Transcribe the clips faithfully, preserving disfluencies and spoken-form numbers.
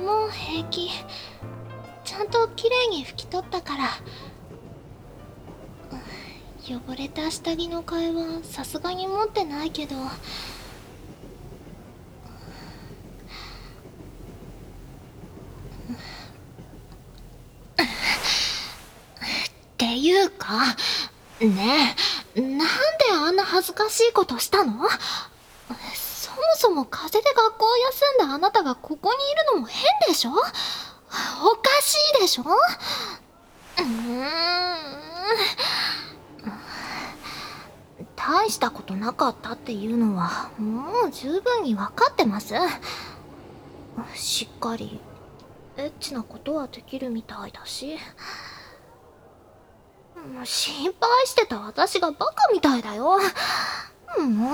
もう平気。ちゃんときれいに拭き取ったから。汚れた下着の替えはさすがに持ってないけど。っていうかねえ、なんであんな恥ずかしいことしたの？そもそも風邪で学校を休んだあなたがここにいるのも変でしょ？おかしいでしょ？うーん。大したことなかったっていうのはもう十分に分かってます。しっかりエッチなことはできるみたいだし。もう心配してた私がバカみたいだよ。もう。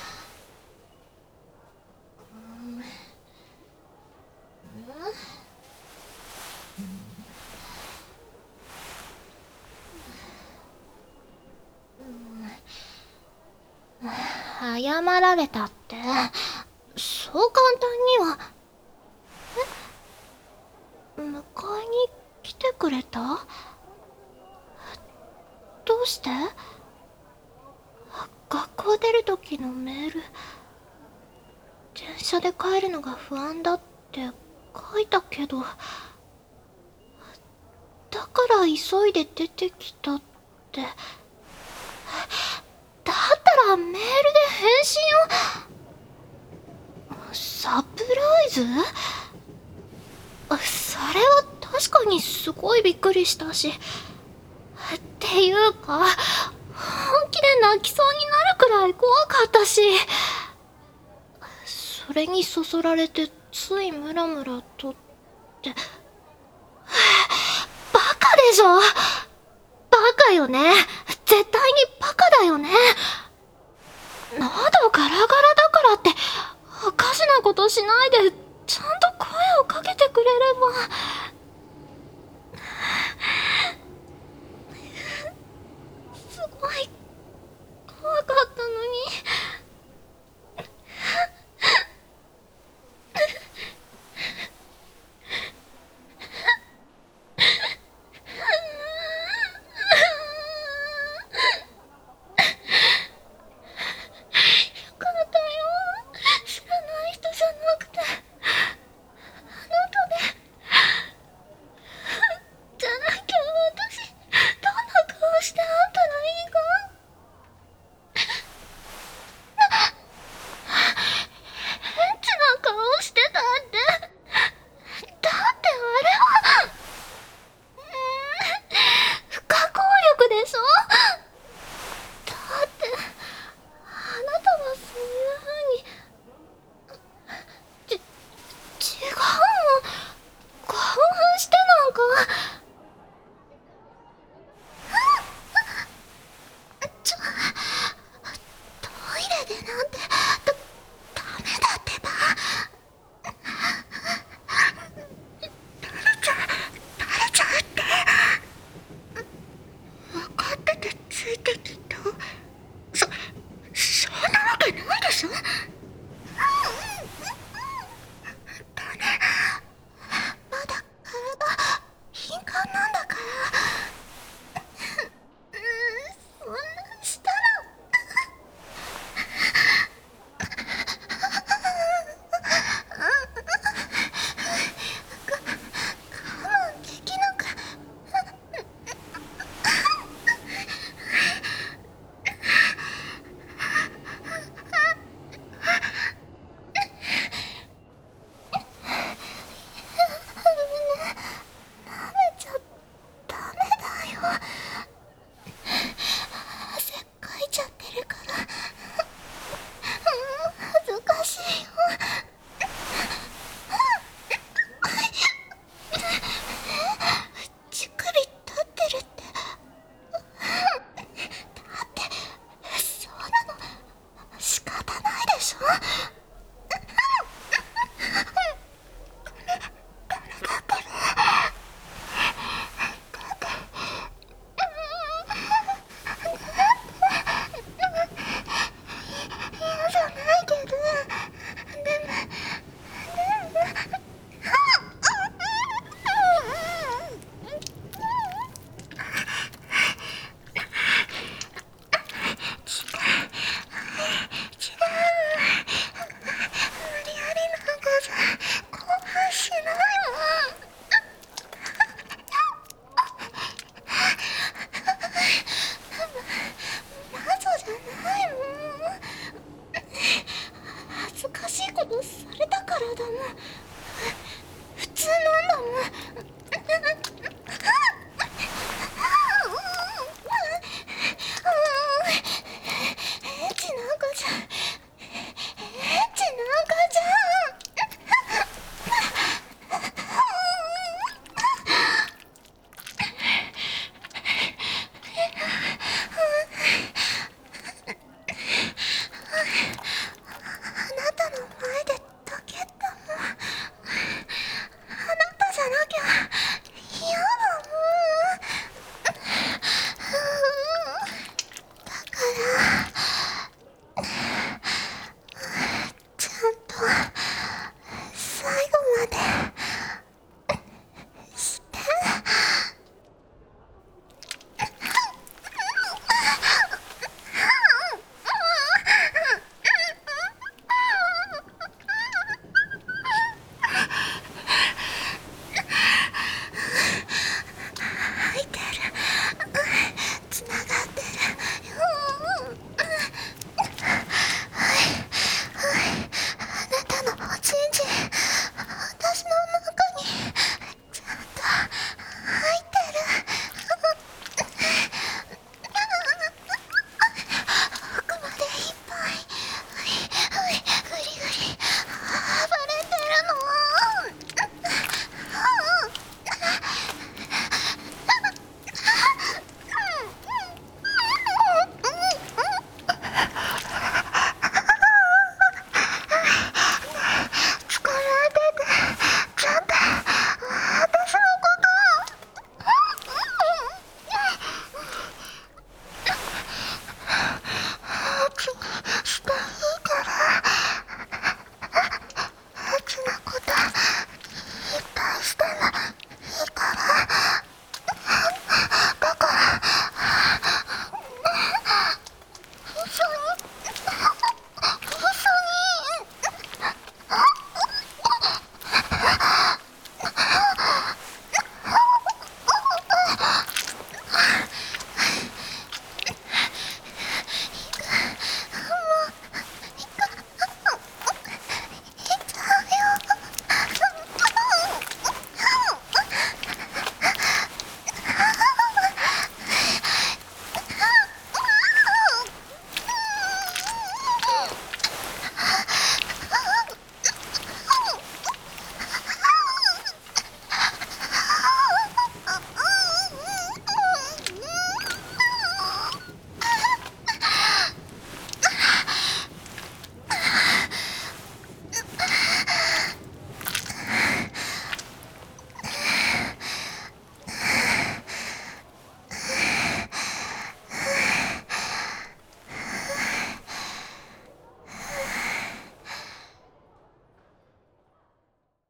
謝られたって、そう簡単には。え？迎えに来てくれた？どうして？学校出る時のメール、電車で帰るのが不安だって書いたけど、だから急いで出てきたって。だったらメールで返信を。サプライズ？それは確かにすごいびっくりしたし。っていうか、本気で泣きそうになるくらい怖かったし。それにそそられてついムラムラとって。バカでしょ？バカよね。絶対にバカだよね。喉ガラガラだからっておかしなことしないでちゃんと声をかけてくれれば。